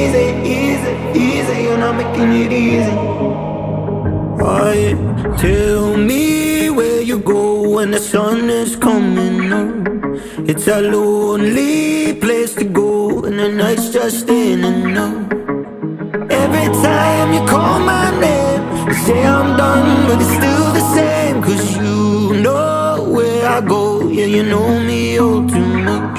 easy, easy, easy. You're not making it easy. Why? Tell me where you go when the sun is coming up. It's a lonely place to go and the night's just in and out. Every time you call my name, you say I'm done, but it's still the same. Cause you know where I go, yeah, you know me all too much.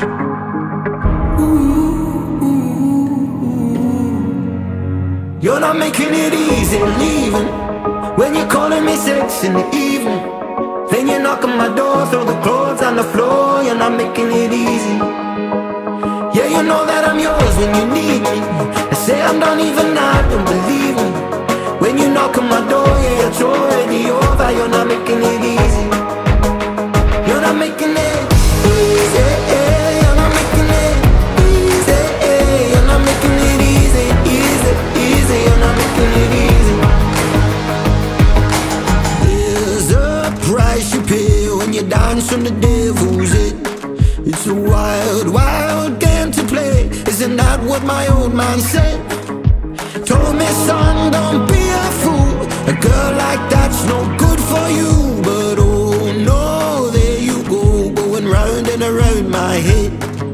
You're not making it easy leaving when you're calling me sex in the evening. Then you knock on my door, throw the clothes on the floor. You're not making it easy. Yeah, you know that I'm yours when you need me. I say I'm done even now, don't believe me. When you knock on my door, yeah, it's already over. You're not making it easy. You're not making it easy. You're not making it easy. You're not making it easy, easy, easy. You're not making it easy. There's a price you pay when you dance from the devil's head. It's a wild, wild game to play. Isn't that what my old man said? Told me, son, don't be a fool. A girl like that's no good for you. But oh no, there you go, going round and around my head.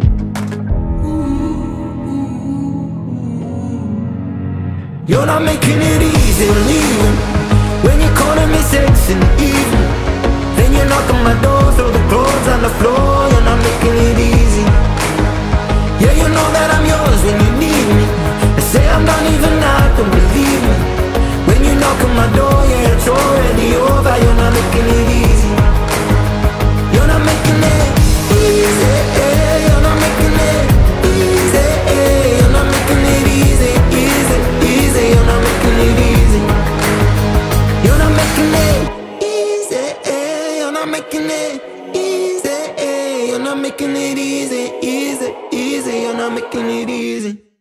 You're not making it easy leaving when you're calling me sex in the evening. Then you knock on my door, throw the clothes on the floor. You're not making it easy. Yeah, you know that I'm yours when you need me. I say I'm done even now, don't believe me. When you knock on my door, yeah, it's already over. You're not making it easy. You're not making it easy. You're not making it easy. You're not making it easy, easy, easy. You're not making it easy. You're not making it easy. You're not making it easy. You're not making it easy, easy, easy. You're not making it easy.